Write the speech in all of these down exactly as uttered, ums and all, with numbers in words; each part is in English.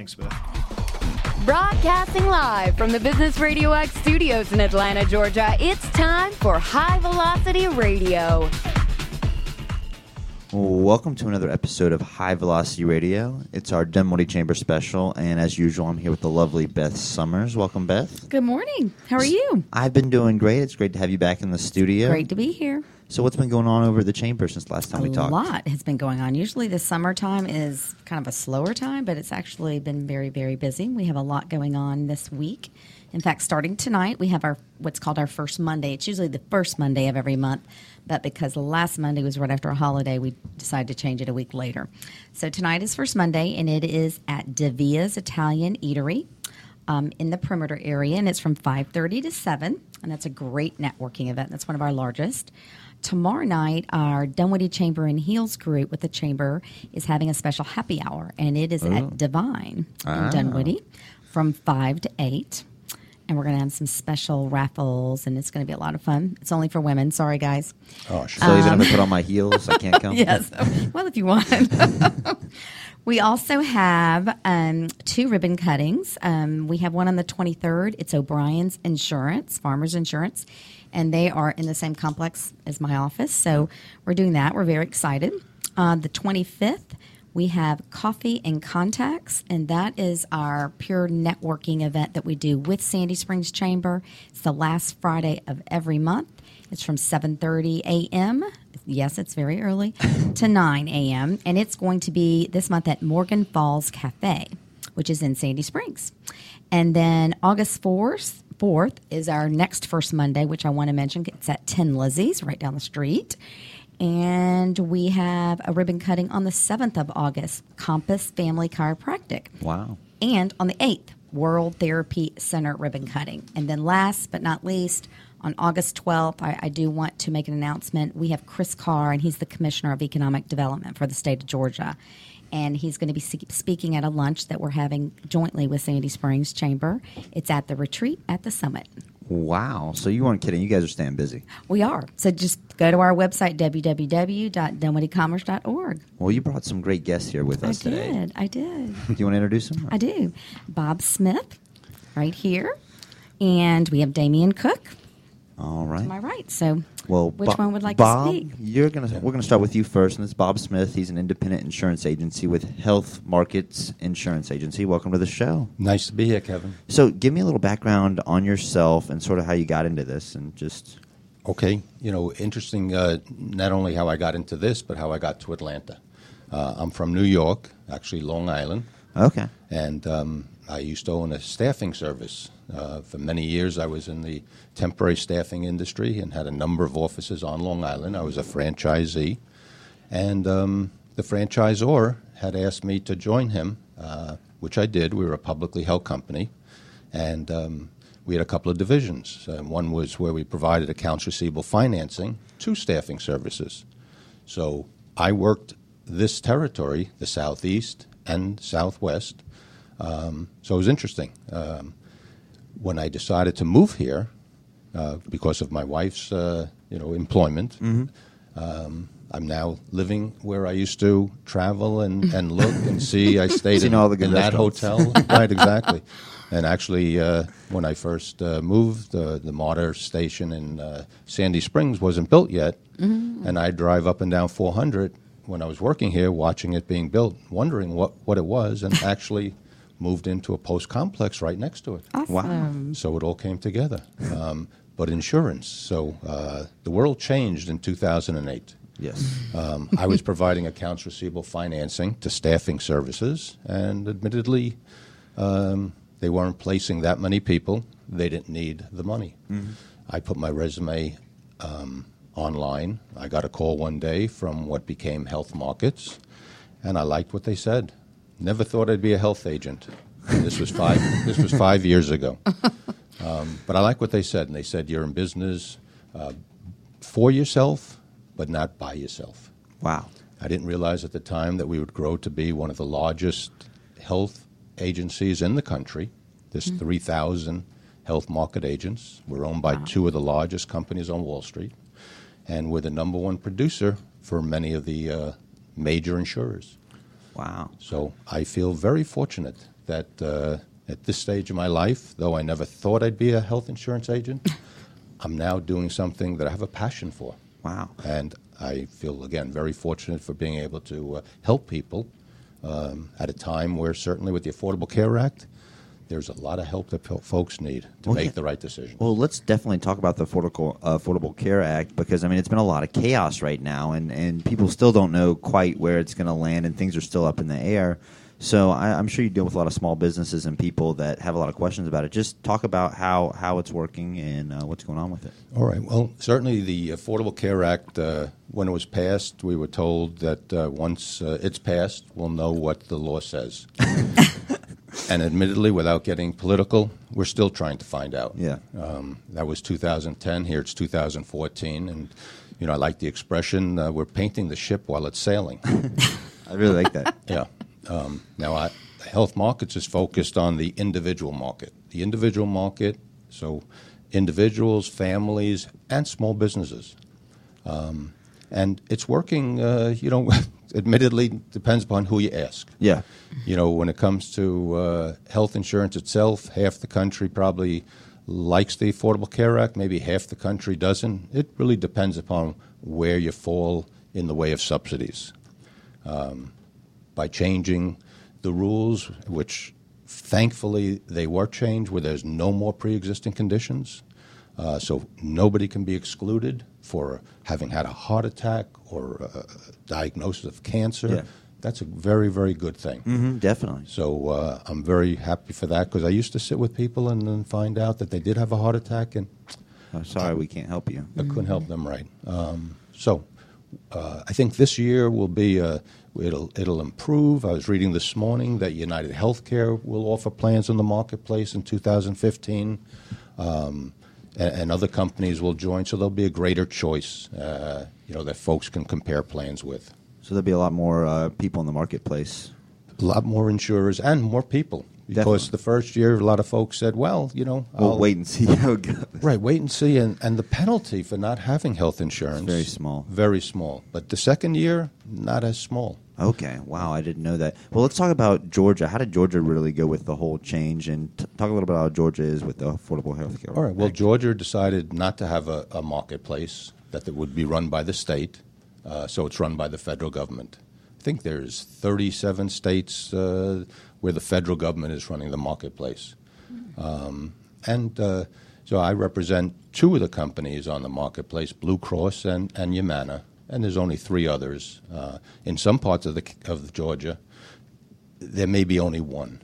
Thanks, Beth. Broadcasting live from the Business Radio X studios in Atlanta, Georgia, it's time for High Velocity Radio. Welcome to another episode of High Velocity Radio. It's our Dunwoody Chamber special, and as usual, I'm here with the lovely Beth Summers. Welcome, Beth. Good morning. How are you? I've been doing great. It's great to have you back in the studio. Great to be here. So what's been going on over at the Chamber since last time a we talked? A lot has been going on. Usually the summertime is kind of a slower time, but it's actually been very, very busy. We have a lot going on this week. In fact, starting tonight, we have our what's called our first Monday. It's usually the first Monday of every month, but because last Monday was right after a holiday, we decided to change it a week later. So tonight is First Monday, and it is at Davia's Italian Eatery um, in the perimeter area, and it's from five thirty to seven, and that's a great networking event. That's one of our largest. Tomorrow night, our Dunwoody Chamber and Heels group with the Chamber is having a special happy hour, and it is Ooh. at Divine Ah. in Dunwoody from five to eight. And we're going to have some special raffles, and it's going to be a lot of fun. It's only for women. Sorry, guys. Oh, sure. So even if I put on my heels, I can't come? Yes. Well, if you want. We also have um, two ribbon cuttings. Um, we have one on the twenty-third. It's O'Brien's Insurance, Farmers Insurance, and they are in the same complex as my office. So we're doing that. We're very excited. On the twenty-fifth, we have Coffee and Contacts, and that is our pure networking event that we do with Sandy Springs Chamber. It's the last Friday of every month. It's from seven thirty a.m., yes, it's very early, to nine a.m., and it's going to be this month at Morgan Falls Cafe, which is in Sandy Springs. And then August fourth, fourth is our next First Monday, which I want to mention. It's at Tin Lizzie's right down the street. And we have a ribbon cutting on the seventh of August, Compass Family Chiropractic. Wow. And on the eighth, World Therapy Center ribbon cutting. And then last but not least, on August twelfth, I, I do want to make an announcement. We have Chris Carr, and he's the Commissioner of Economic Development for the state of Georgia. And he's going to be speaking at a lunch that we're having jointly with Sandy Springs Chamber. It's at the retreat at the summit. Wow. So you weren't kidding. You guys are staying busy. We are. So just go to our website, w w w dot dunwoody commerce dot org. Well, you brought some great guests here with us I today. did. I did. Do you want to introduce them? I do. Bob Smith, right here. And we have Damian Cook. All right. Am I right? So Well, which Bob, one would like Bob, to speak? You're gonna. We're gonna start with you first, and it's Bob Smith. He's an independent insurance agency with Health Markets Insurance Agency. Welcome to the show. Nice to be here, Kevin. So, give me a little background on yourself and sort of how you got into this, and just. Okay, you know, interesting. Uh, not only how I got into this, but how I got to Atlanta. Uh, I'm from New York, actually Long Island, Okay. and um, I used to own a staffing service. Uh, for many years, I was in the temporary staffing industry and had a number of offices on Long Island. I was a franchisee, and um, the franchisor had asked me to join him, uh, which I did. We were a publicly held company, and um, we had a couple of divisions. Uh, one was where we provided accounts receivable financing to staffing services. So I worked this territory, the Southeast and Southwest. Um, so it was interesting. Um, when I decided to move here, uh, because of my wife's uh, you know, employment, Mm-hmm. um, I'm now living where I used to travel and, and look and see. I stayed Seen in, all the good in that restaurants. hotel. Right, exactly. And actually, uh, when I first uh, moved, uh, the Martyr station in uh, Sandy Springs wasn't built yet. Mm-hmm. And I'd drive up and down four hundred when I was working here, watching it being built, wondering what, what it was, and actually moved into a post complex right next to it. Awesome. Wow. So it all came together. Um, but insurance. So uh, the world changed in two thousand eight. Yes. Um, I was providing accounts receivable financing to staffing services, and admittedly, um, they weren't placing that many people. They didn't need the money. Mm-hmm. I put my resume um, online. I got a call one day from what became Health Markets, and I liked what they said. Never thought I'd be a health agent. And this was five. This was five years ago. Um, but I like what they said, and they said you're in business uh, for yourself, but not by yourself. Wow. I didn't realize at the time that we would grow to be one of the largest health agencies in the country. There's mm-hmm. three thousand health market agents. We're owned by wow. two of the largest companies on Wall Street, and we're the number one producer for many of the uh, major insurers. Wow. So I feel very fortunate that uh, at this stage of my life, though I never thought I'd be a health insurance agent, I'm now doing something that I have a passion for. Wow. And I feel, again, very fortunate for being able to uh, help people um, at a time where certainly with the Affordable Care Act, there's a lot of help that po- folks need to Well, make yeah. the right decision. Well, let's definitely talk about the Affordable, uh, Affordable Care Act because, I mean, it's been a lot of chaos right now, and, and people still don't know quite where it's going to land, and things are still up in the air. So I, I'm sure you deal with a lot of small businesses and people that have a lot of questions about it. Just talk about how, how it's working and uh, what's going on with it. All right. Well, certainly the Affordable Care Act, uh, when it was passed, we were told that uh, once uh, it's passed, we'll know what the law says. And admittedly, without getting political, we're still trying to find out. Yeah. Um, that was two thousand ten. Here it's two thousand fourteen. And, you know, I like the expression, uh, we're painting the ship while it's sailing. I really like that. Yeah. Um, now, I, Health Markets is focused on the individual market. The individual market, so individuals, families, and small businesses. Um, and it's working, uh, you know, admittedly, depends upon who you ask. Yeah. You know, when it comes to uh, health insurance itself, half the country probably likes the Affordable Care Act, maybe half the country doesn't. It really depends upon where you fall in the way of subsidies. Um, by changing the rules, which thankfully they were changed, where there's no more pre-existing conditions, uh, so nobody can be excluded for having had a heart attack or a diagnosis of cancer. Yeah. That's a very, very good thing. Mm-hmm, definitely. So uh, I'm very happy for that because I used to sit with people and then find out that they did have a heart attack and Oh, sorry, we can't help you. I couldn't help them right. Um, so uh, I think this year will be uh, it'll it'll improve. I was reading this morning that United Healthcare will offer plans in the marketplace in two thousand fifteen, um, and, and other companies will join. So there'll be a greater choice, uh, you know, that folks can compare plans with. So there'll be a lot more uh, people in the marketplace. A lot more insurers and more people. Because Definitely. the first year, a lot of folks said, well, you know, We'll I'll wait and see how it goes. Right, wait and see. And, and the penalty for not having health insurance It's very small. Very small. But the second year, not as small. Okay, wow, I didn't know that. Well, let's talk about Georgia. How did Georgia really go with the whole change? And t- talk a little bit about how Georgia is with the Affordable Health Care. All right, well, Act. Georgia decided not to have a, a marketplace, that it would be run by the state. Uh, so it's run by the federal government. I think there's thirty-seven states uh, where the federal government is running the marketplace. Um, and uh, so I represent two of the companies on the marketplace, Blue Cross and, and Humana, and there's only three others. Uh, in some parts of, the, of Georgia, there may be only one.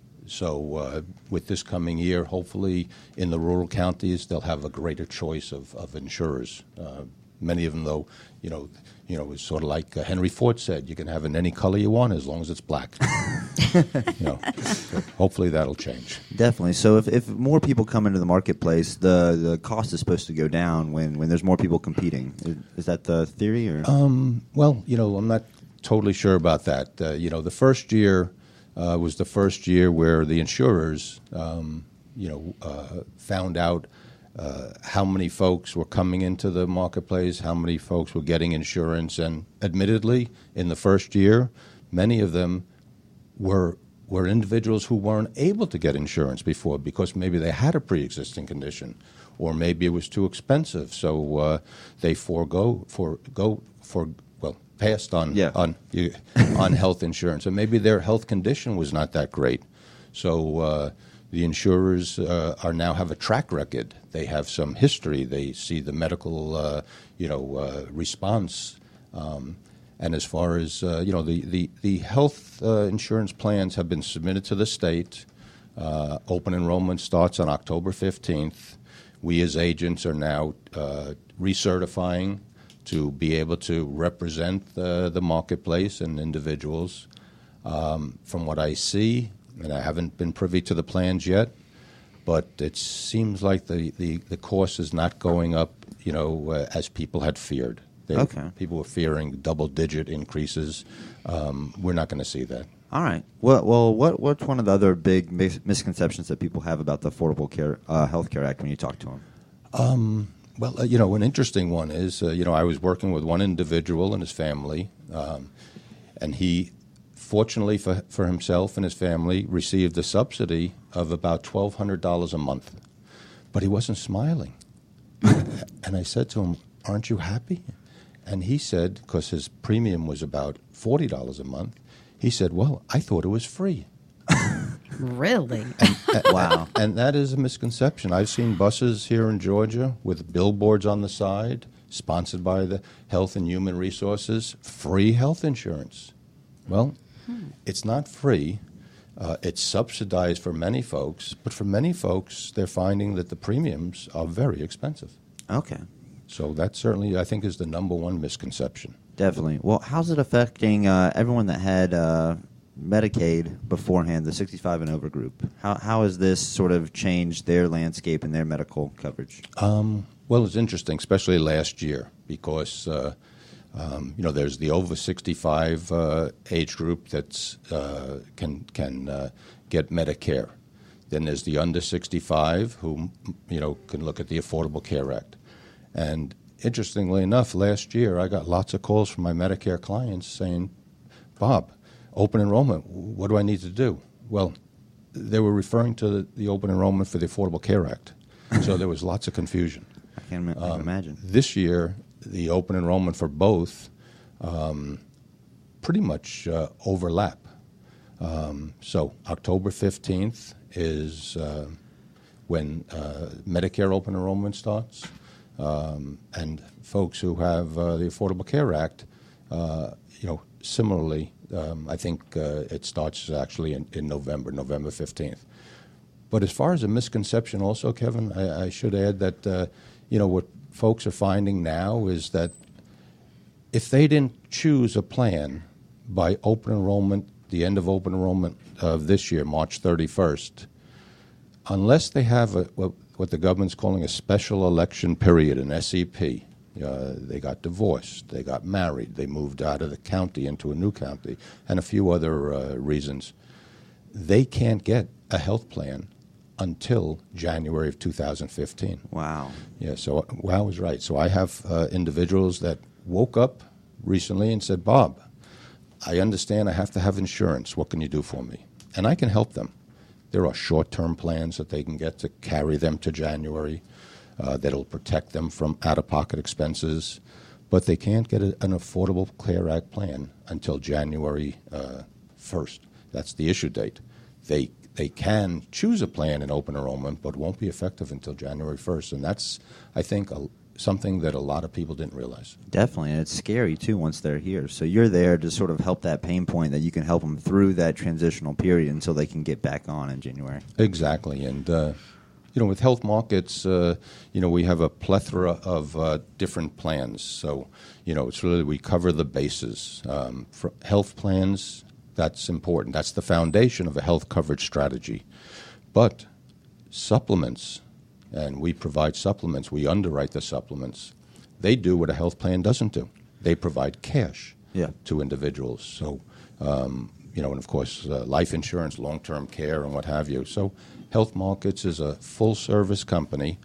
So uh, with this coming year, hopefully in the rural counties, they'll have a greater choice of, of insurers. Uh, many of them, though, you know, you know, it's sort of like uh, Henry Ford said, you can have it in any color you want as long as it's black. you know, so hopefully that'll change. Definitely. So if, if more people come into the marketplace, the, the cost is supposed to go down when, when there's more people competing. Is, is that the theory? Or Um, well, you know, I'm not totally sure about that. Uh, you know, the first year uh, was the first year where the insurers, um, you know, uh, found out Uh, how many folks were coming into the marketplace, how many folks were getting insurance, and admittedly, in the first year, many of them were were individuals who weren't able to get insurance before because maybe they had a pre-existing condition, or maybe it was too expensive, so uh, they forego for go for well passed on Yeah. on on health insurance, and maybe their health condition was not that great, so. Uh, The insurers uh, are now have a track record. They have some history. They see the medical, uh, you know, uh, response. Um, and as far as uh, you know, the the the health uh, insurance plans have been submitted to the state. Uh, open enrollment starts on October fifteenth. We as agents are now uh, recertifying to be able to represent the, the marketplace and individuals. Um, from what I see. And I haven't been privy to the plans yet, but it seems like the, the, the cost is not going up, you know, uh, as people had feared. They, Okay. People were fearing double-digit increases. Um, we're not going to see that. all right. Well, well, what what's one of the other big mis- misconceptions that people have about the Affordable Care uh, Health Care Act when you talk to them? Um, well, uh, you know, an interesting one is, uh, you know, I was working with one individual and his family, um, and he fortunately for, for himself and his family, received a subsidy of about twelve hundred dollars a month. But he wasn't smiling. And I said to him, aren't you happy? And he said, because his premium was about forty dollars a month, he said, well, I thought it was free. Really? And, and, Wow. And that is a misconception. I've seen buses here in Georgia with billboards on the side, sponsored by the Health and Human Resources, free health insurance. Well, hmm. it's not free. Uh, it's subsidized for many folks, but for many folks, they're finding that the premiums are very expensive. Okay. So that certainly, I think, is the number one misconception. Definitely. Well, how's it affecting uh, everyone that had uh, Medicaid beforehand, the sixty-five and over group? How how has this sort of changed their landscape and their medical coverage? Um, well, it's interesting, especially last year, because uh, um, you know there's the over sixty-five uh, age group that's uh, can can uh, get Medicare. Then there's the under sixty-five who you know can look at the Affordable Care Act. And interestingly enough, last year I got lots of calls from my Medicare clients saying, Bob, open enrollment, what do I need to do? Well, they were referring to the, the open enrollment for the Affordable Care Act. So there was lots of confusion. I can, I can um, imagine. This year, the open enrollment for both um, pretty much uh, overlap. Um, so October fifteenth is uh, when uh, Medicare open enrollment starts. Um, and folks who have uh, the Affordable Care Act, uh, you know, similarly, um, I think uh, it starts actually in, in November, November fifteenth. But as far as a misconception also, Kevin, I, I should add that, uh, you know, what folks are finding now is that if they didn't choose a plan by open enrollment, the end of open enrollment of this year, March thirty-first, unless they have a, what, what the government's calling a special election period, an S E P. Uh, they got divorced, they got married, they moved out of the county into a new county, and a few other uh, reasons. They can't get a health plan until January of two thousand fifteen. Wow. Yeah, so Wow is right. So I have uh, individuals that woke up recently and said, Bob, I understand I have to have insurance. What can you do for me? And I can help them. There are short-term plans that they can get to carry them to January uh, that'll protect them from out-of-pocket expenses, but they can't get a, an Affordable Care Act plan until January uh, first. That's the issue date. They they can choose a plan in open enrollment, but won't be effective until January first, and that's, I think, a, something that a lot of people didn't realize. Definitely, and it's scary, too, once they're here. So you're there to sort of help that pain point that you can help them through that transitional period until they can get back on in January. Exactly, and uh, you know, with Health Markets, uh, you know, we have a plethora of uh, different plans. So, you know, it's really, we cover the bases. Um, for health plans, that's important. That's the foundation of a health coverage strategy. But supplements, and we provide supplements, we underwrite the supplements. They do what a health plan doesn't do. They provide cash yeah. to individuals. So, um, you know, and of course, uh, life insurance, long-term care, and what have you. So Health Markets is a full-service company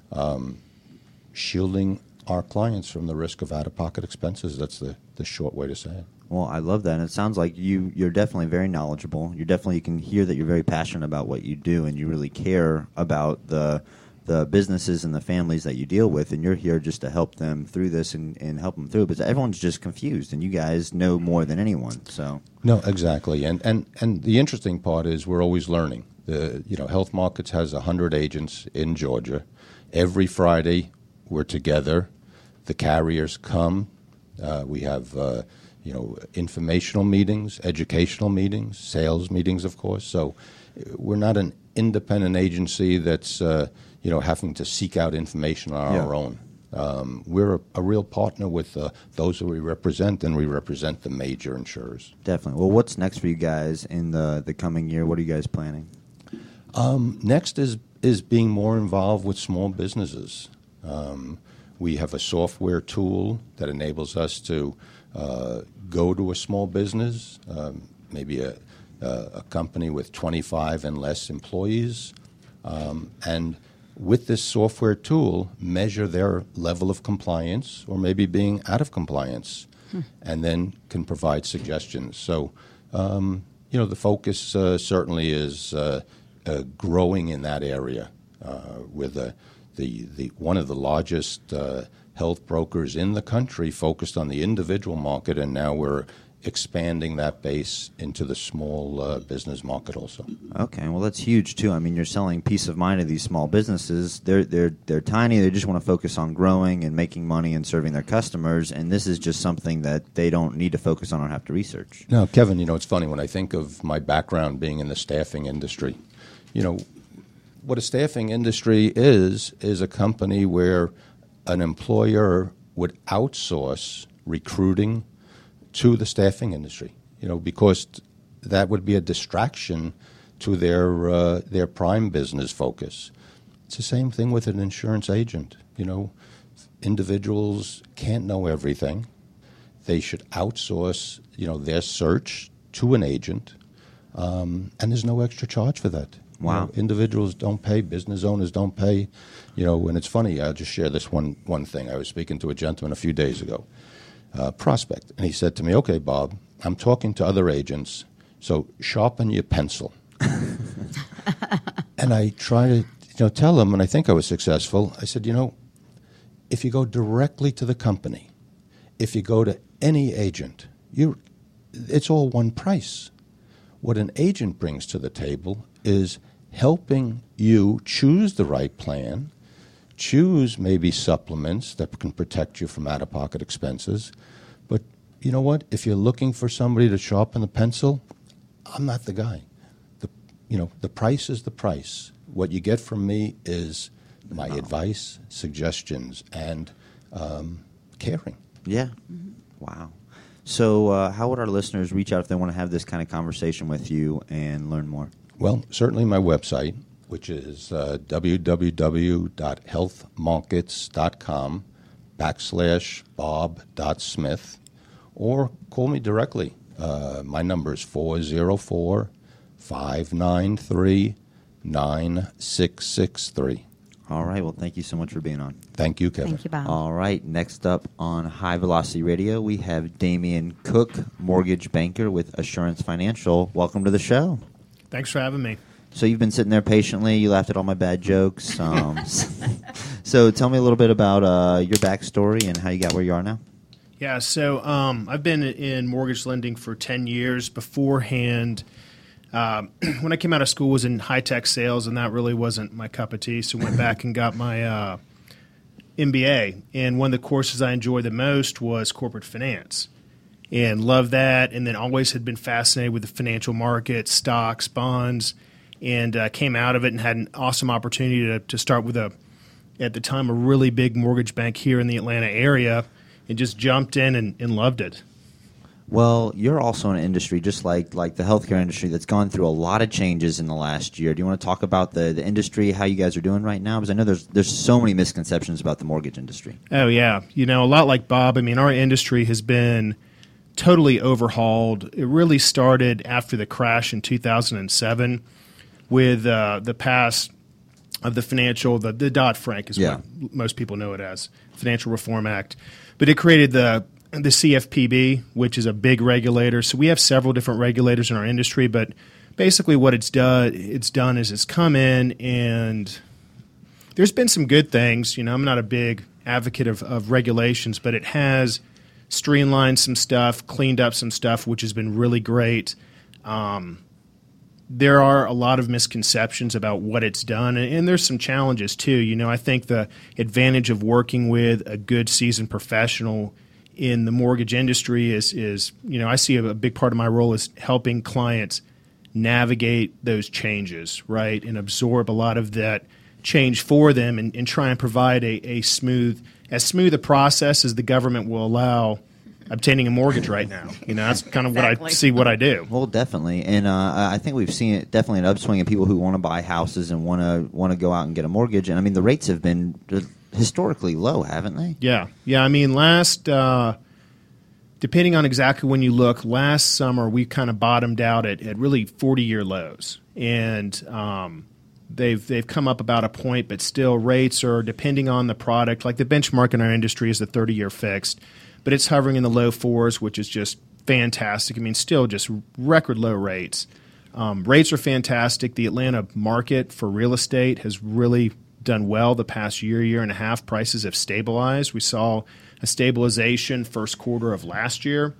um, shielding our clients from the risk of out-of-pocket expenses. That's the, the short way to say it. Well, I love that. And it sounds like you, you're definitely very knowledgeable. You're definitely, you can hear that you're very passionate about what you do, and you really care about the the businesses and the families that you deal with, and you're here just to help them through this and, and help them through. But everyone's just confused, and you guys know more than anyone. So no, exactly. And and and the interesting part is we're always learning. The you know Health Markets has a hundred agents in Georgia. Every Friday we're together. The carriers come. Uh, we have uh, you know informational meetings, educational meetings, sales meetings, of course. So we're not an independent agency that's uh, you know, having to seek out information on yeah. our own. Um, we're a, a real partner with uh, those that we represent, and we represent the major insurers. Definitely. Well, what's next for you guys in the, the coming year? What are you guys planning? Um, next is is being more involved with small businesses. Um, we have a software tool that enables us to uh, go to a small business, um, maybe a, a, a company with twenty-five and less employees, um, and with this software tool, measure their level of compliance or maybe being out of compliance, hmm. and then can provide suggestions. So Um, you know, the focus uh, certainly is uh, uh, growing in that area. Uh, with the, the the one of the largest uh, health brokers in the country focused on the individual market, and now we're expanding that base into the small uh, business market also. Okay, well that's huge too. I mean, you're selling peace of mind to these small businesses. They're they're they're tiny. They just want to focus on growing and making money and serving their customers. And this is just something that they don't need to focus on or have to research. Now, Kevin, you know, it's funny when I think of my background being in the staffing industry. You know, what a staffing industry is is a company where an employer would outsource recruiting to the staffing industry, you know, because that would be a distraction to their uh, their prime business focus. It's the same thing with an insurance agent. You know, individuals can't know everything. They should outsource, you know, their search to an agent, um, and there's no extra charge for that. Wow. You know, individuals don't pay, business owners don't pay, you know, and it's funny, I'll just share this one one thing. I was speaking to a gentleman a few days ago. Uh, prospect. And he said to me, okay, Bob, I'm talking to other agents, so sharpen your pencil. And I try to you know, tell him, and I think I was successful. I said, you know, if you go directly to the company, if you go to any agent, you, it's all one price. What an agent brings to the table is helping you choose the right plan, choose maybe supplements that can protect you from out-of-pocket expenses. But you know what? If you're looking for somebody to sharpen the pencil, I'm not the guy. The, you know, the price is the price. What you get from me is my oh. advice, suggestions, and um, caring. Yeah. Mm-hmm. Wow. So uh, how would our listeners reach out if they want to have this kind of conversation with you and learn more? Well, certainly my website, which is uh, www.healthmarkets.com backslash bob.smith, or call me directly. Uh, my number is four oh four, five nine three, nine six six three. All right. Well, thank you so much for being on. Thank you, Kevin. Thank you, Bob. All right. Next up on High Velocity Radio, we have Damian Cook, mortgage banker with Assurance Financial. Welcome to the show. Thanks for having me. So you've been sitting there patiently. You laughed at all my bad jokes. Um, so tell me a little bit about uh, your backstory and how you got where you are now. Yeah, so um, I've been in mortgage lending for ten years. Beforehand, uh, when I came out of school, was in high-tech sales, and that really wasn't my cup of tea. So went back and got my uh, M B A. And one of the courses I enjoyed the most was corporate finance. And loved that, and then always had been fascinated with the financial markets, stocks, bonds, and uh, came out of it and had an awesome opportunity to, to start with a, at the time, a really big mortgage bank here in the Atlanta area, and just jumped in and, and loved it. Well, you're also in an industry just like like the healthcare industry that's gone through a lot of changes in the last year. Do you want to talk about the, the industry, how you guys are doing right now? Because I know there's there's so many misconceptions about the mortgage industry. Oh, yeah. You know, a lot like Bob, I mean, our industry has been totally overhauled. It really started after the crash in two thousand seven with uh, the pass of the financial, the, the Dodd-Frank is yeah. what most people know it as, Financial Reform Act. But it created the the C F P B, which is a big regulator. So we have several different regulators in our industry, but basically what it's done, it's done is it's come in, and there's been some good things. You know, I'm not a big advocate of, of regulations, but it has streamlined some stuff, cleaned up some stuff, which has been really great. Um, there are a lot of misconceptions about what it's done, and, and there's some challenges too. You know, I think the advantage of working with a good seasoned professional in the mortgage industry is, is you know, I see a, a big part of my role is helping clients navigate those changes, right, and absorb a lot of that change for them, and, and try and provide a, a smooth, as smooth a process as the government will allow obtaining a mortgage right now. You know, that's kind of exactly what I see what I do. Well, definitely, and uh, I think we've seen it definitely an upswing in people who want to buy houses and want to want to go out and get a mortgage. And I mean, the rates have been historically low, haven't they? Yeah, yeah. I mean, last uh, depending on exactly when you look, last summer we kind of bottomed out at, at really forty-year lows, and um, they've they've come up about a point, but still rates are, depending on the product, like the benchmark in our industry is the thirty-year fixed, but it's hovering in the low fours, which is just fantastic. I mean, still just record low rates. Um, rates are fantastic. The Atlanta market for real estate has really done well the past year, year and a half. Prices have stabilized. We saw a stabilization first quarter of last year.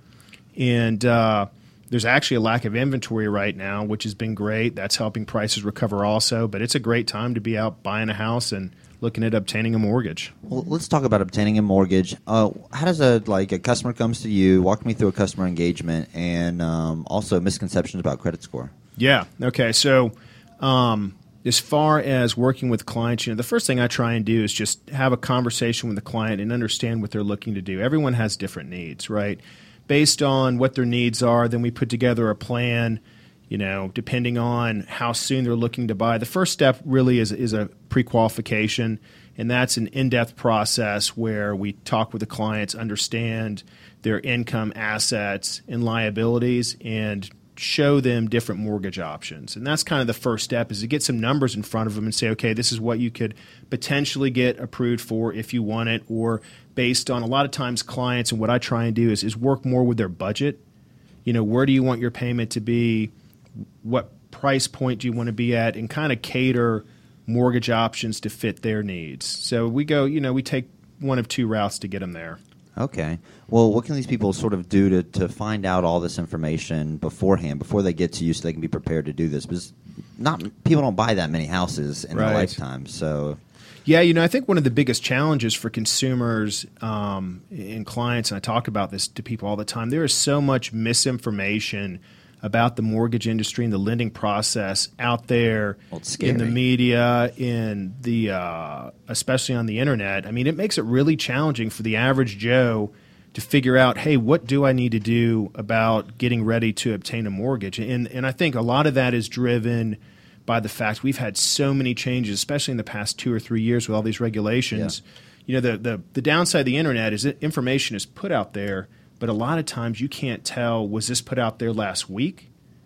And uh, there's actually a lack of inventory right now, which has been great. That's helping prices recover also. But it's a great time to be out buying a house and looking at obtaining a mortgage. Well, let's talk about obtaining a mortgage. Uh, how does a like a customer comes to you? Walk me through a customer engagement, and um, also misconceptions about credit score. Yeah. Okay. So, um, as far as working with clients, you know, the first thing I try and do is just have a conversation with the client and understand what they're looking to do. Everyone has different needs, right? Based on what their needs are, then we put together a plan. You know, depending on how soon they're looking to buy. The first step really is is a pre-qualification, and that's an in-depth process where we talk with the clients, understand their income, assets, and liabilities, and show them different mortgage options. And that's kind of the first step, is to get some numbers in front of them and say, okay, this is what you could potentially get approved for if you want it, or based on a lot of times clients, and what I try and do is, is work more with their budget. You know, where do you want your payment to be? What price point do you want to be at, and kind of cater mortgage options to fit their needs. So we go, you know, we take one of two routes to get them there. Okay. Well, what can these people sort of do to, to find out all this information beforehand, before they get to you, so they can be prepared to do this? Because not people don't buy that many houses in Right. their lifetime. So, Yeah, you know, I think one of the biggest challenges for consumers um, and clients, and I talk about this to people all the time, there is so much misinformation about the mortgage industry and the lending process out there Well, it's in the scary. media, in the uh, especially on the internet. I mean, it makes it really challenging for the average Joe to figure out, hey, what do I need to do about getting ready to obtain a mortgage? And and I think a lot of that is driven by the fact we've had so many changes, especially in the past two or three years with all these regulations. Yeah. You know, the, the the downside of the internet is that information is put out there, but a lot of times you can't tell, was this put out there last week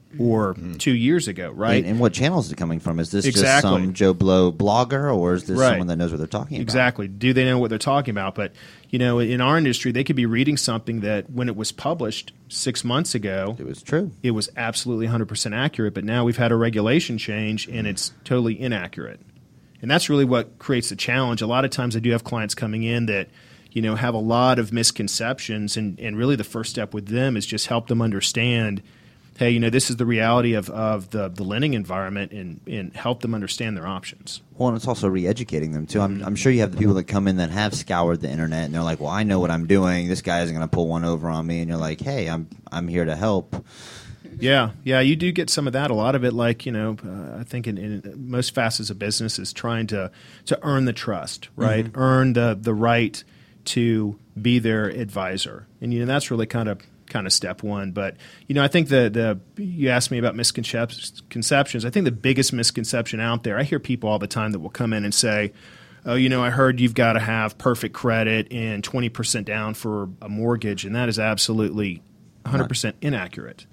or mm-hmm. two years ago, right? And, and what channel is it coming from? Is this Exactly. just some Joe Blow blogger, or is this Right. someone that knows what they're talking about? Exactly. Do they know what they're talking about? But, you know, in our industry, they could be reading something that when it was published six months ago, It was true. it was absolutely one hundred percent accurate. But now we've had a regulation change, and it's totally inaccurate. And that's really what creates the challenge. A lot of times I do have clients coming in that, you know, have a lot of misconceptions, and, and really the first step with them is just help them understand, hey, you know, this is the reality of, of the, the lending environment, and, and help them understand their options. Well, and it's also re-educating them, too. I'm, I'm sure you have the people that come in that have scoured the internet, and they're like, well, I know what I'm doing. This guy isn't going to pull one over on me. And you're like, hey, I'm I'm here to help. Yeah, yeah, you do get some of that. A lot of it, like, you know, uh, I think in, in most facets of business is trying to, to earn the trust, right? Mm-hmm. Earn the, the right to be their advisor. And, you know, that's really kind of kind of step one. But, you know, I think the, the you asked me about misconceptions. I think the biggest misconception out there, I hear people all the time that will come in and say, oh, you know, I heard you've got to have perfect credit and twenty percent down for a mortgage. And that is absolutely one hundred percent inaccurate.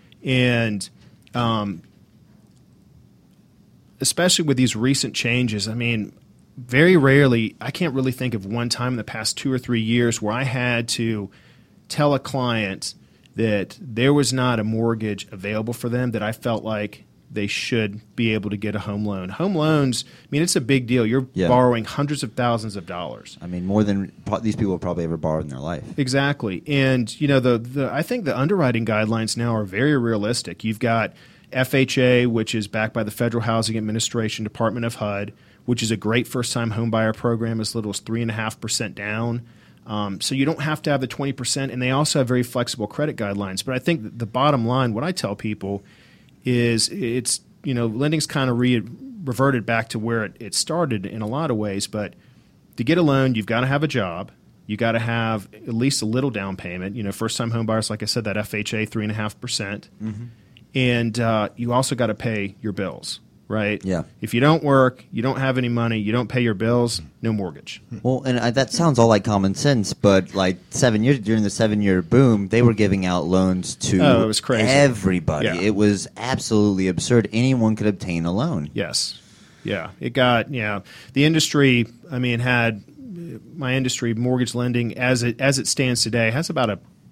And um, especially with these recent changes, I mean, very rarely, I can't really think of one time in the past two or three years where I had to tell a client that there was not a mortgage available for them that I felt like they should be able to get a home loan. Home loans, I mean, it's a big deal. You're Yeah. borrowing hundreds of thousands of dollars. I mean, more than pro- these people have probably ever borrowed in their life. Exactly. And, you know, the, the I think the underwriting guidelines now are very realistic. You've got F H A, which is backed by the Federal Housing Administration, Department of H U D, which is a great first-time homebuyer program, as little as three point five percent down. Um, so you don't have to have the twenty percent, and they also have very flexible credit guidelines. But I think that the bottom line, what I tell people is it's, you know, lending's kind of re- reverted back to where it, it started in a lot of ways. But to get a loan, you've got to have a job. You got to have at least a little down payment. You know, first-time home buyers, like I said, that F H A, three point five percent. Mm-hmm. And uh, you also got to pay your bills, right? Yeah. If you don't work, you don't have any money, you don't pay your bills, no mortgage. Well, and I, that sounds all like common sense, but like seven years during the seven-year boom, they were giving out loans to Oh, it was crazy. everybody. Yeah. It was absolutely absurd. Anyone could obtain a loan. Yes. Yeah. It got, you know, the industry, I mean, had my industry, mortgage lending, as it as it stands today, has about a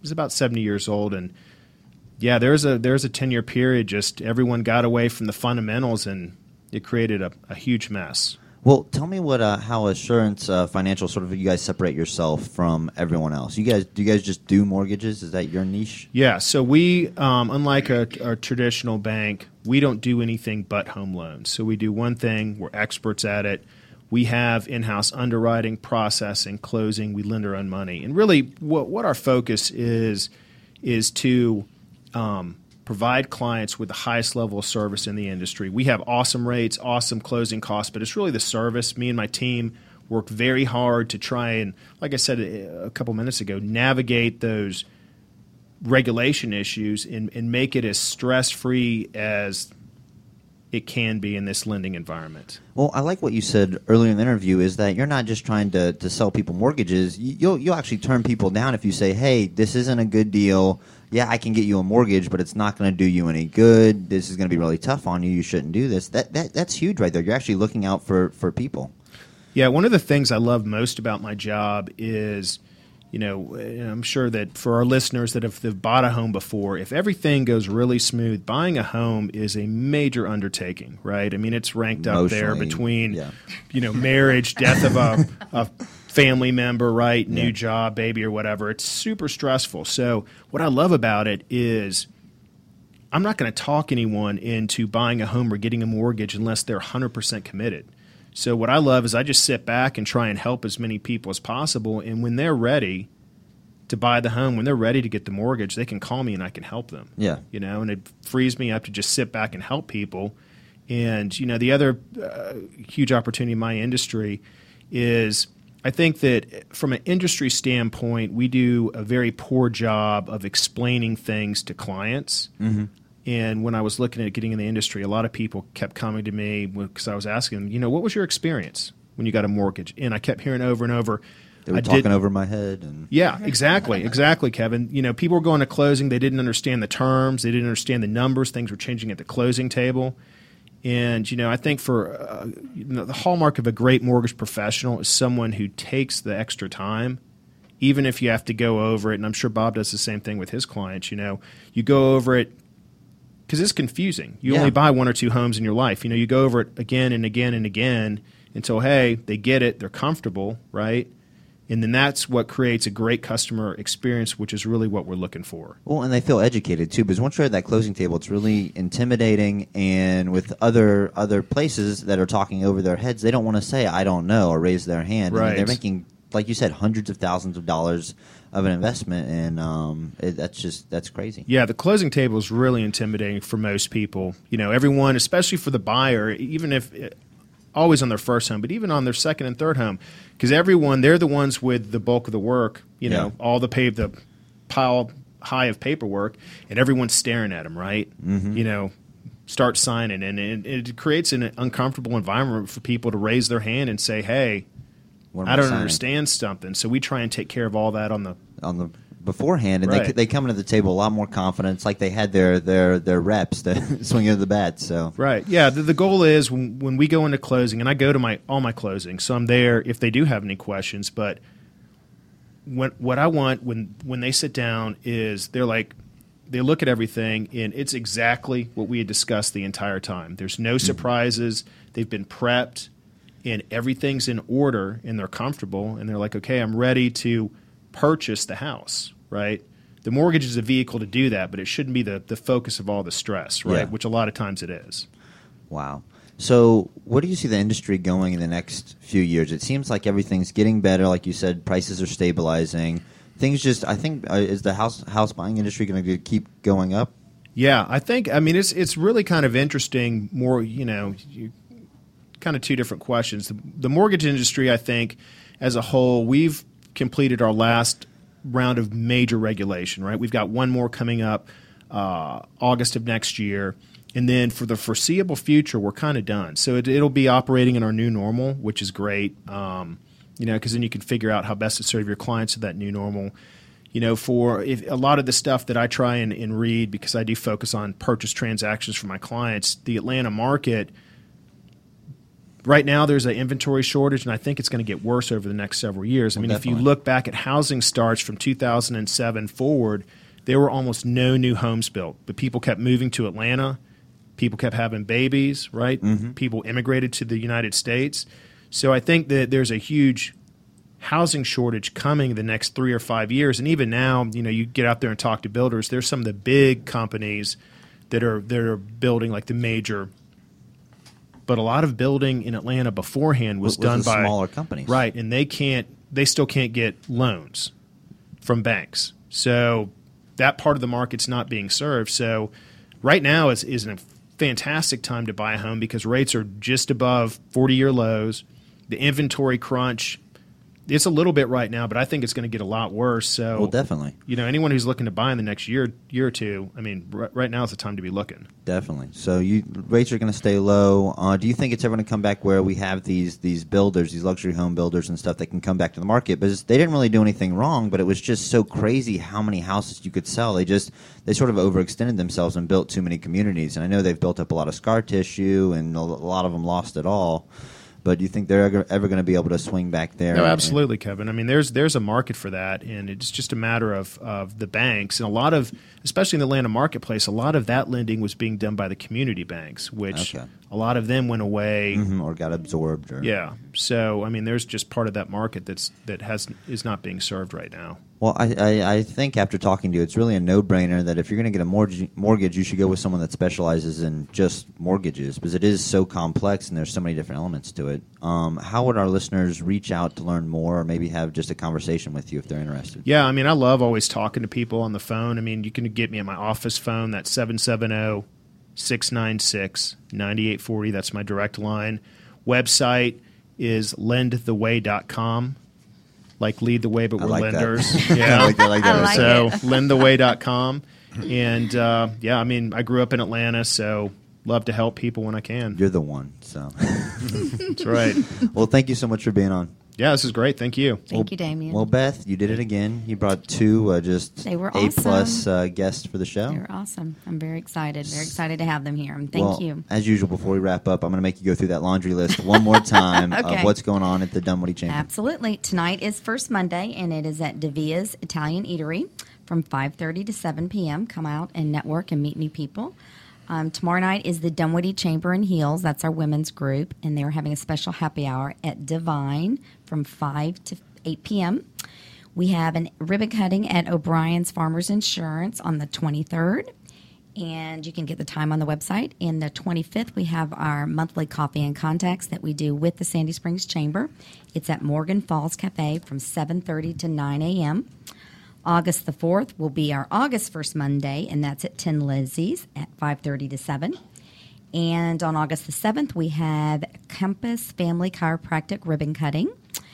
was about seventy years old, and yeah, there's a there's a ten year period. Just everyone got away from the fundamentals, and it created a, a huge mess. Well, tell me what uh, how Assurance uh, Financial sort of you guys separate yourself from everyone else. You guys do you guys just do mortgages? Is that your niche? Yeah. So we, um, unlike a, a traditional bank, we don't do anything but home loans. So we do one thing. We're experts at it. We have in-house underwriting, processing, closing. We lend our own money. And really what, what our focus is is to um, provide clients with the highest level of service in the industry. We have awesome rates, awesome closing costs, but it's really the service. Me and my team work very hard to try and, like I said a, a couple minutes ago, navigate those regulation issues and, and make it as stress-free as it can be in this lending environment. Well, I like what you said earlier in the interview is that you're not just trying to, to sell people mortgages. You'll, you'll actually turn people down if you say, hey, this isn't a good deal. Yeah, I can get you a mortgage, but it's not going to do you any good. This is going to be really tough on you. You shouldn't do this. That, that That's huge right there. You're actually looking out for, for people. Yeah, one of the things I love most about my job is, you know, I'm sure that for our listeners that have, have bought a home before, if everything goes really smooth, buying a home is a major undertaking, right? I mean, it's ranked up there between, yeah. you know, marriage, death of a, a family member, right, new yeah. job, baby or whatever. It's super stressful. So what I love about it is I'm not going to talk anyone into buying a home or getting a mortgage unless they're one hundred percent committed. So what I love is I just sit back and try and help as many people as possible. And when they're ready to buy the home, when they're ready to get the mortgage, they can call me and I can help them. Yeah. You know, and it frees me up to just sit back and help people. And, you know, the other uh, huge opportunity in my industry is I think that from an industry standpoint, we do a very poor job of explaining things to clients. Mm-hmm. And when I was looking at getting in the industry, a lot of people kept coming to me because I was asking them, you know, what was your experience when you got a mortgage? And I kept hearing over and over. They were I talking didn't, over my head. And yeah, exactly. Exactly, Kevin. You know, people were going to closing. They didn't understand the terms. They didn't understand the numbers. Things were changing at the closing table. And, you know, I think for uh, you know, the hallmark of a great mortgage professional is someone who takes the extra time, even if you have to go over it. And I'm sure Bob does the same thing with his clients. You know, you go over it because it's confusing. You yeah. only buy one or two homes in your life. You know, you go over it again and again and again until, hey, they get it, they're comfortable, right? And then that's what creates a great customer experience, which is really what we're looking for. Well, and they feel educated, too, because once you're at that closing table, it's really intimidating. And with other other places that are talking over their heads, they don't want to say, I don't know, or raise their hand. Right. And they're making, like you said, hundreds of thousands of dollars of an investment, and um, it, that's just that's crazy. Yeah, the closing table is really intimidating for most people. You know, everyone, especially for the buyer, even if it, always on their first home, but even on their second and third home, because everyone, they're the ones with the bulk of the work. You know, yeah. all the pay, the pile high of paperwork, and everyone's staring at them, right? Mm-hmm. You know, start signing, and it, it creates an uncomfortable environment for people to raise their hand and say, "Hey, I don't understand something." So we try and take care of all that on the on the beforehand, and right. they they come into the table a lot more confident. It's like they had their their their reps to swing into the bat. So right, yeah. The, the goal is when when we go into closing, and I go to my all my closings, so I'm there if they do have any questions. But when what I want when when they sit down is they're like they look at everything, and it's exactly what we had discussed the entire time. There's no surprises. Mm-hmm. They've been prepped. And everything's in order, and they're comfortable, and they're like, okay, I'm ready to purchase the house, right? The mortgage is a vehicle to do that, but it shouldn't be the, the focus of all the stress, right? Yeah. Which a lot of times it is. Wow. So where do you see the industry going in the next few years? It seems like everything's getting better. Like you said, prices are stabilizing. Things just, I think, uh, is the house house buying industry going to keep going up? Yeah, I think, I mean, it's it's really kind of interesting, more, you know, you, kind of two different questions. The, the mortgage industry, I think, as a whole, we've completed our last round of major regulation, right? We've got one more coming up uh, August of next year. And then for the foreseeable future, we're kind of done. So it, it'll be operating in our new normal, which is great, um, you know, because then you can figure out how best to serve your clients at that new normal. You know, for if, a lot of the stuff that I try and, and read, because I do focus on purchase transactions for my clients, the Atlanta market – right now there's an inventory shortage, and I think it's going to get worse over the next several years. I Well, mean, if you definitely. look back at housing starts from two thousand seven forward, there were almost no new homes built, but people kept moving to Atlanta. People kept having babies, right? Mm-hmm. People immigrated to the United States. So I think that there's a huge housing shortage coming the next three or five years. And even now, you know, you get out there and talk to builders, there's some of the big companies that are that are building like the major, but a lot of building in Atlanta beforehand was, Was- was done the by smaller companies. Right, and they can't they still can't get loans from banks. So that part of the market's not being served. So right now is is a fantastic time to buy a home because rates are just above forty-year lows. The inventory crunch, it's a little bit right now, but I think it's going to get a lot worse. So, Well, definitely. you know, anyone who's looking to buy in the next year year or two, I mean, r- right now is the time to be looking. Definitely. So you rates are going to stay low. Uh, do you think it's ever going to come back where we have these these builders, these luxury home builders and stuff that can come back to the market? Because they didn't really do anything wrong, but it was just so crazy how many houses you could sell. They just they sort of overextended themselves and built too many communities. And I know they've built up a lot of scar tissue, and a lot of them lost it all. But do you think they're ever, ever going to be able to swing back there? No, absolutely, Kevin. I mean, there's there's a market for that, and it's just a matter of, of the banks. And a lot of, especially in the Atlanta marketplace, a lot of that lending was being done by the community banks, which Okay. a lot of them went away. Mhm, or got absorbed. Or, Yeah. So, I mean, there's just part of that market that's that has is not being served right now. Well, I, I, I think after talking to you, it's really a no-brainer that if you're going to get a mortgage, mortgage, you should go with someone that specializes in just mortgages because it is so complex and there's so many different elements to it. Um, how would our listeners reach out to learn more or maybe have just a conversation with you if they're interested? Yeah, I mean, I love always talking to people on the phone. I mean, you can get me at my office phone. That's seven seven zero, six nine six, nine eight four zero. That's my direct line. Website is lend the way dot com. Like lead the way, but I we're like that. lenders. I Yeah. like that, I like that. I like so it. lend the way dot com. And uh, yeah, I mean, I grew up in Atlanta, so love to help people when I can. You're the one. So, That's right. well, thank you so much for being on. Yeah, this is great. Thank you. Thank you, Damien. Well, Beth, you did it again. You brought two uh, just They were A plus awesome. uh, guests for the show. They're awesome. I'm very excited. Very excited to have them here. And thank well, you. As usual, before we wrap up, I'm going to make you go through that laundry list one more time Okay. of what's going on at the Dunwoody Chamber. Absolutely. Tonight is First Monday, and it is at Devia's Italian Eatery from five thirty to seven p.m. Come out and network and meet new people. Um, tomorrow night is the Dunwoody Chamber and Heels. That's our women's group, and they're having a special happy hour at Divine from five to eight p.m. We have a ribbon cutting at O'Brien's Farmers Insurance on the twenty-third, and you can get the time on the website. And the twenty-fifth, we have our monthly coffee and contacts that we do with the Sandy Springs Chamber. It's at Morgan Falls Cafe from seven thirty to nine a.m. August the fourth will be our August first Monday, and that's at Tin Lizzie's at five thirty to seven. And on August the seventh, we have Compass Family Chiropractic Ribbon Cutting.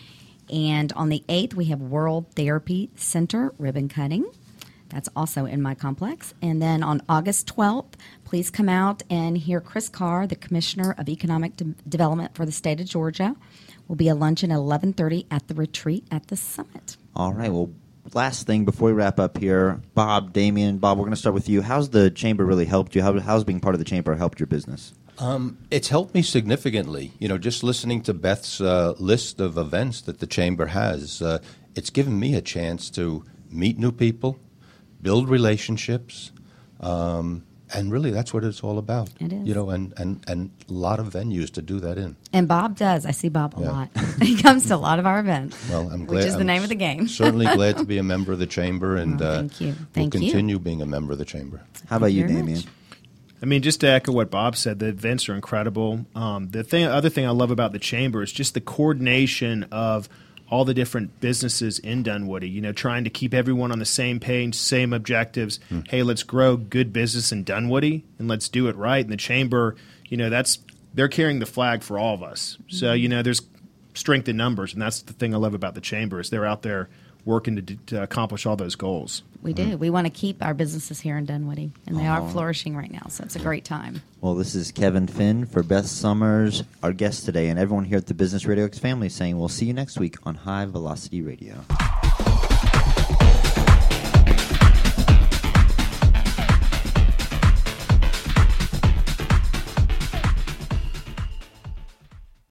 And on the eighth, we have World Therapy Center Ribbon Cutting. That's also in my complex. And then on August twelfth, please come out and hear Chris Carr, the Commissioner of Economic De- Development for the state of Georgia. Will be a luncheon at eleven thirty at the retreat at the summit. All right. Well, last thing before we wrap up here, Bob, Damien, Bob, we're going to start with you. How's the chamber really helped you? How, how's being part of the chamber helped your business? Um, it's helped me significantly. You know, just listening to Beth's uh, list of events that the chamber has, uh, it's given me a chance to meet new people, build relationships, um, and really that's what it's all about. It is. You know, and, and, and a lot of venues to do that in. And Bob does. I see Bob a Yeah. lot. He comes to a lot of our events. Well, I'm glad. Which is the I'm name of the game. certainly glad to be a member of the chamber, and Oh, uh, thank you. we'll Thank you. continue being a member of the chamber. How about you, very Damien? much. I mean, just to echo what Bob said, the events are incredible. Um, the thing, other thing I love about the chamber is just the coordination of all the different businesses in Dunwoody. You know, trying to keep everyone on the same page, same objectives. Hmm. Hey, let's grow good business in Dunwoody and let's do it right. And the chamber, you know, that's they're carrying the flag for all of us. So you know, there's strength in numbers, and that's the thing I love about the chamber is they're out there working to, to accomplish all those goals. We do. We want to keep our businesses here in Dunwoody, and they Uh-huh. are flourishing right now, so it's a great time. Well, this is Kevin Finn for Beth Summers, our guest today, and everyone here at the Business Radio X family saying we'll see you next week on High Velocity Radio.